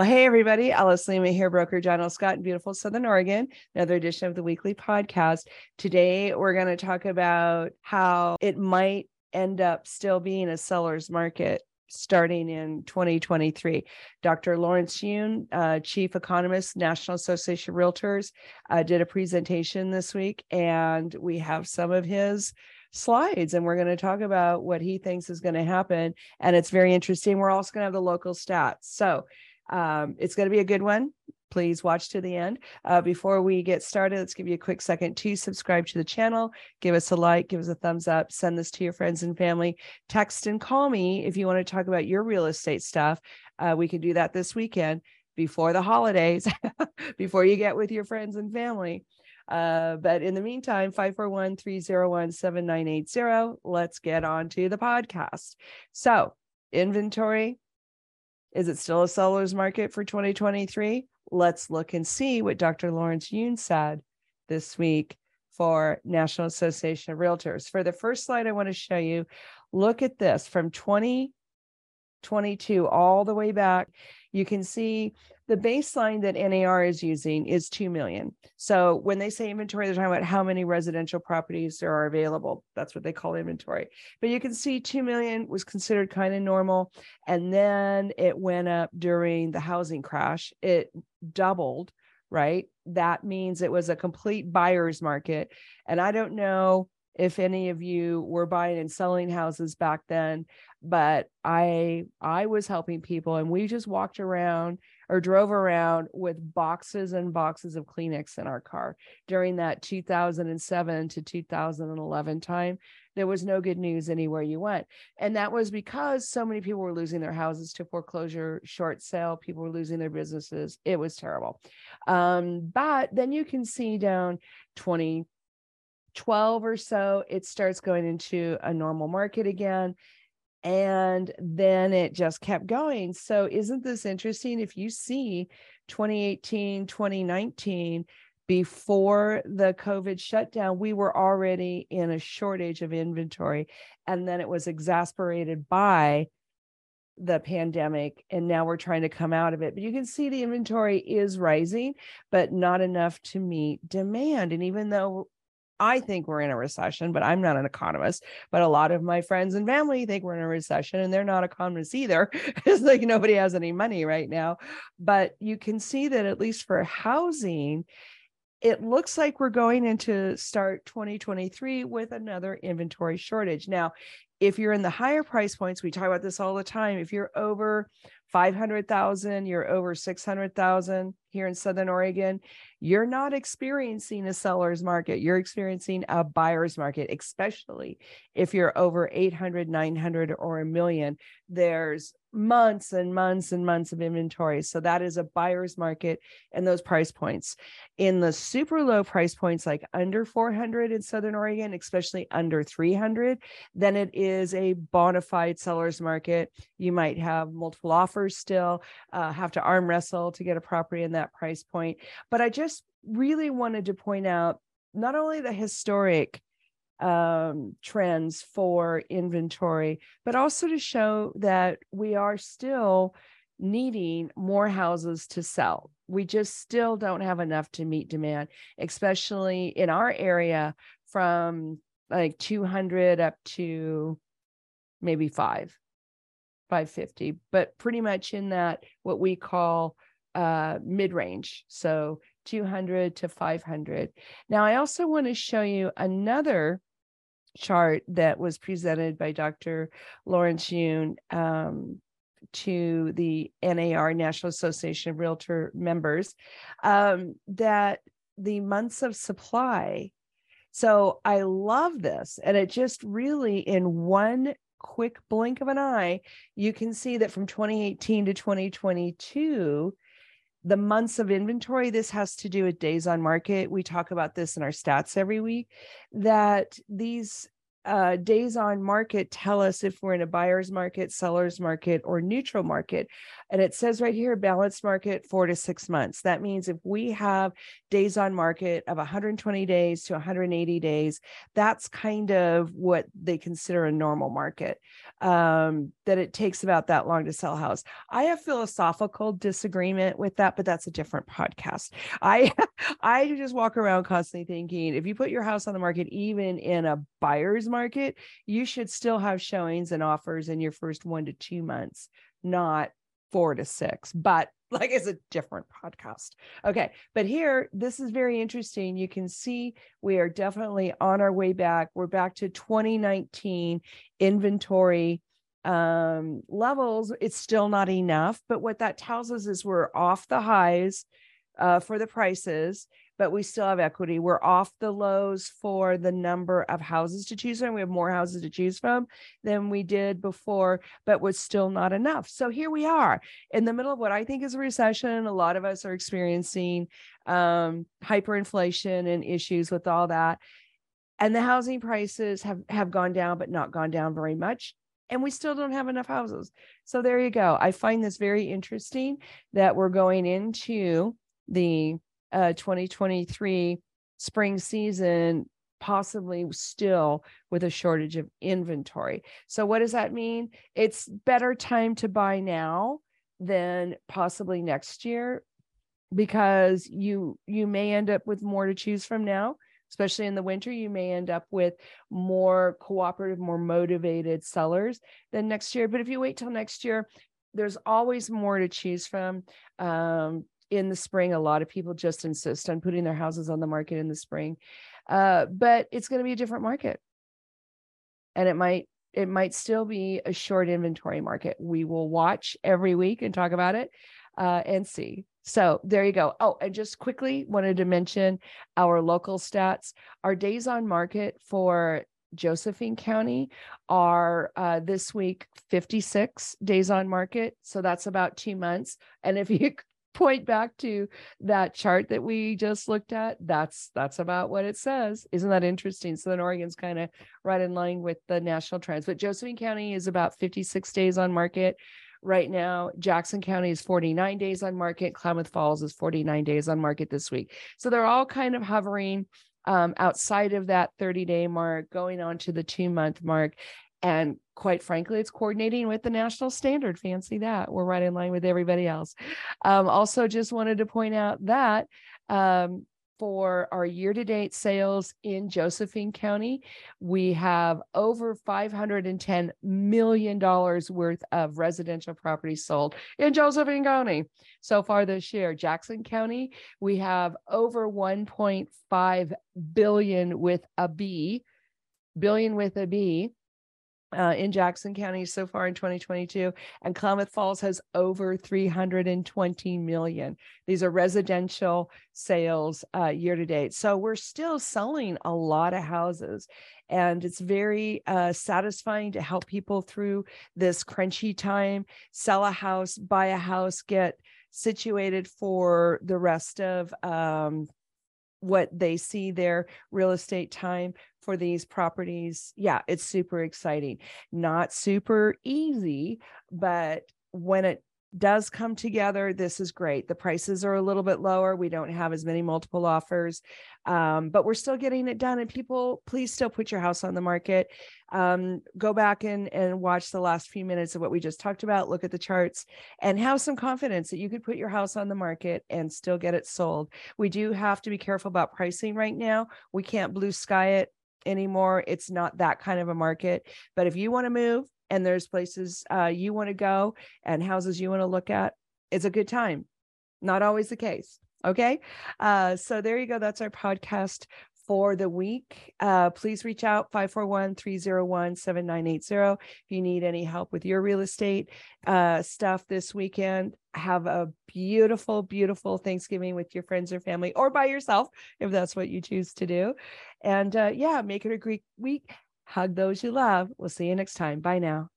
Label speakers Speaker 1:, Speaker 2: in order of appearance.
Speaker 1: Well, hey, everybody. Alice Lima here, broker John L. Scott in beautiful Southern Oregon. Another edition of the weekly podcast. Today, we're going to talk about how it might end up still being a seller's market starting in 2023. Dr. Lawrence Yun, Chief Economist, National Association of Realtors, did a presentation this week, and we have some of his slides, and we're going to talk about what he thinks is going to happen. And it's very interesting. We're also going to have the local stats. So it's going to be a good one. Please watch to the end. Before we get started, let's give you a quick second to subscribe to the channel. Give us a like, give us a thumbs up, send this to your friends and family. Text and call me if you want to talk about your real estate stuff. We can do that this weekend before the holidays, before you get with your friends and family. But in the meantime, 541-301-7980. Let's get on to the podcast. So, inventory. Is it still a seller's market for 2023? Let's look and see what Dr. Lawrence Yun said this week for National Association of Realtors. For the first slide I want to show you, look at this from 2022 all the way back. You can see the baseline that NAR is using is 2 million. So when they say inventory, they're talking about how many residential properties there are available. That's what they call inventory. But you can see 2 million was considered kind of normal. And then it went up during the housing crash. It doubled, right? That means it was a complete buyer's market. And I don't know if any of you were buying and selling houses back then, but I was helping people, and we just walked around or drove around with boxes and boxes of Kleenex in our car during that 2007 to 2011 time. There was no good news anywhere you went. And that was because so many people were losing their houses to foreclosure, short sale, people were losing their businesses. It was terrible. But then you can see down 2012 or so, it starts going into a normal market again. And then it just kept going. So isn't this interesting? If you see 2018, 2019, before the COVID shutdown, we were already in a shortage of inventory. And then it was exacerbated by the pandemic. And now we're trying to come out of it. But you can see the inventory is rising, but not enough to meet demand. And even though I think we're in a recession, but I'm not an economist, but a lot of my friends and family think we're in a recession, and they're not economists either. It's like nobody has any money right now. But you can see that at least for housing, it looks like we're going into start 2023 with another inventory shortage. Now, if you're in the higher price points, we talk about this all the time. If you're over 500,000, you're over 600,000 here in Southern Oregon, you're not experiencing a seller's market. You're experiencing a buyer's market, especially if you're over 800, 900, or a million. There's months and months and months of inventory. So that is a buyer's market and those price points. In the super low price points, like under 400 in Southern Oregon, especially under 300, then it is a bona fide seller's market. You might have multiple offers still, have to arm wrestle to get a property in that price point. But I just really wanted to point out not only the historic trends for inventory, but also to show that we are still needing more houses to sell. We just still don't have enough to meet demand, especially in our area from like 200 up to maybe 550, but pretty much in that what we call mid-range. So 200 to 500. Now, I also want to show you another chart that was presented by Dr. Lawrence Yun to the NAR, National Association of Realtor members, that the months of supply. So I love this. And it just really, in one quick blink of an eye, you can see that from 2018 to 2022, the months of inventory, this has to do with days on market. We talk about this in our stats every week, that these days on market tell us if we're in a buyer's market, seller's market, or neutral market. And it says right here, balanced market 4 to 6 months. That means if we have days on market of 120 days to 180 days, that's kind of what they consider a normal market, that it takes about that long to sell a house. I have philosophical disagreement with that, but that's a different podcast. I just walk around constantly thinking, if you put your house on the market, even in a buyer's market, you should still have showings and offers in your first 1 to 2 months, not 4 to 6. But like, it's a different podcast. Okay. But here, this is very interesting. You can see we are definitely on our way back. We're back to 2019 inventory levels. It's still not enough, but what that tells us is we're off the highs for the prices, but we still have equity. We're off the lows for the number of houses to choose from. We have more houses to choose from than we did before, but was still not enough. So here we are in the middle of what I think is a recession. A lot of us are experiencing hyperinflation and issues with all that. And the housing prices have gone down, but not gone down very much. And we still don't have enough houses. So there you go. I find this very interesting that we're going into the 2023 spring season, possibly still with a shortage of inventory. So what does that mean? It's better time to buy now than possibly next year, because you may end up with more to choose from now. Especially in the winter, you may end up with more cooperative, more motivated sellers than next year. But if you wait till next year, there's always more to choose from. In the spring, a lot of people just insist on putting their houses on the market in the spring, but it's going to be a different market, and it might still be a short inventory market. We will watch every week and talk about it and see. So there you go. Oh, and just quickly wanted to mention our local stats. Our days on market for Josephine County are this week 56 days on market. So that's about 2 months. And if you point back to that chart that we just looked at, that's about what it says. Isn't that interesting? So then Oregon's kind of right in line with the national trends. But Josephine County is about 56 days on market right now. Jackson County is 49 days on market. Klamath Falls is 49 days on market this week. So they're all kind of hovering outside of that 30-day mark, going on to the 2-month mark. And quite frankly, it's coordinating with the national standard. Fancy that. We're right in line with everybody else. Also, just wanted to point out that for our year-to-date sales in Josephine County, we have over $510 million worth of residential properties sold in Josephine County so far this year. Jackson County, we have over 1.5 billion with a B, in Jackson County so far in 2022, and Klamath Falls has over 320 million. These are residential sales year to date. So we're still selling a lot of houses, and it's very satisfying to help people through this crunchy time, sell a house, buy a house, get situated for the rest of what they see their real estate time for these properties. Yeah, it's super exciting. Not super easy, but when it does come together, this is great. The prices are a little bit lower. We don't have as many multiple offers, but we're still getting it done. And people, please still put your house on the market. Go back and watch the last few minutes of what we just talked about. Look at the charts and have some confidence that you could put your house on the market and still get it sold. We do have to be careful about pricing right now. We can't blue sky it anymore. It's not that kind of a market. But if you want to move, and there's places you want to go and houses you want to look at, it's a good time. Not always the case. Okay. So there you go. That's our podcast for the week. Please reach out 541-301-7980. If you need any help with your real estate stuff this weekend. Have a beautiful, beautiful Thanksgiving with your friends or family, or by yourself, if that's what you choose to do. And yeah, make it a great week. Hug those you love. We'll see you next time. Bye now.